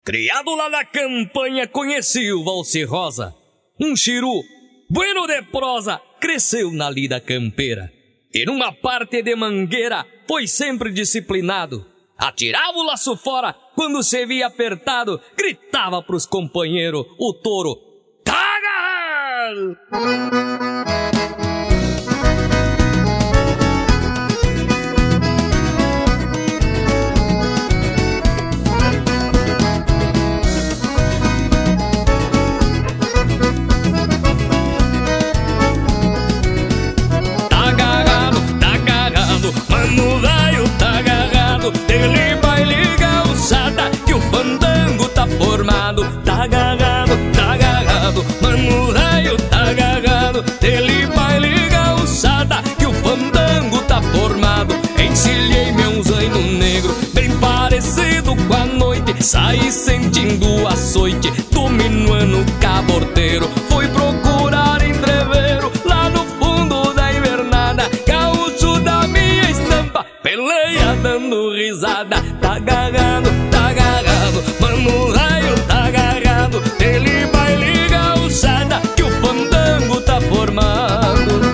Criado lá na campanha, conheci o valse rosa. Um chiru, bueno de prosa, cresceu na lida campeira. E numa parte de mangueira, foi sempre disciplinado. Atirava o laço fora, quando se via apertado, gritava pros companheiros, o touro, tá agarrado! Mano velho tá agarrado, ele vai ligar o sada que o fandango tá formado. Tá agarrado, mano velho tá agarrado, ele vai ligar o sada que o fandango tá formado. Encilhei-me um zaino negro, bem parecido com a noite, saí sentindo o açoite do minuano caborteiro. Fui procurar entreveiro lá no fundo da invernada, gaúcho da minha estampa, peleia dando risada. Tá agarrado, mano raio tá agarrado, ele vai ligar o sada que o fandango tá formado.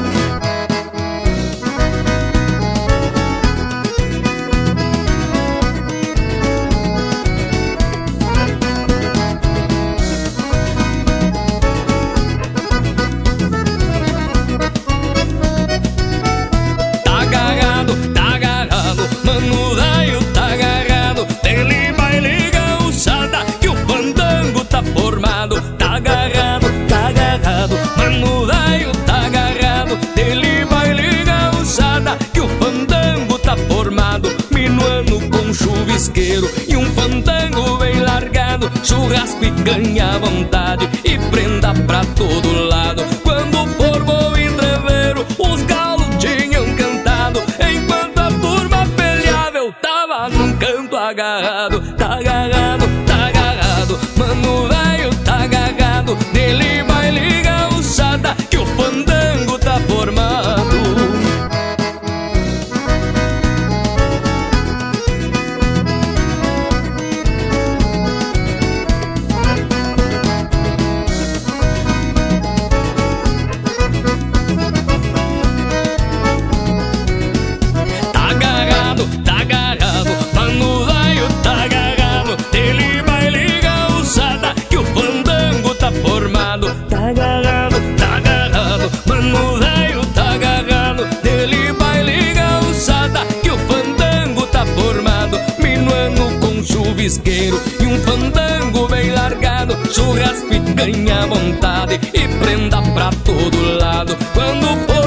Mano velho tá agarrado, ele vai ligar o sada que o fandango tá formado. Tá agarrado, mano velho tá agarrado, ele vai ligar o sada que o fandango tá formado. Minuano com chuvisqueiro e um fandango bem largado, churrasco e ganha à vontade e prenda pra todo lado. Quando formou o entreveiro, os galos tinham cantado, enquanto a turma peleava eu tava num canto agarrado. Tá agarrado, mano velho tá agarrado, dele vai ligar o sada que o fandango tá formado. Tá agarrado, mano velho tá agarrado, ele vai ligar o sada que o fandango tá formado. Tá agarrado, mano velho tá agarrado, ele vai ligar o sada que o fandango tá formado. Minuano com chuvisqueiro e um fandango bem largado, churrasco e ganha à vontade e prenda pra todo lado. Quando for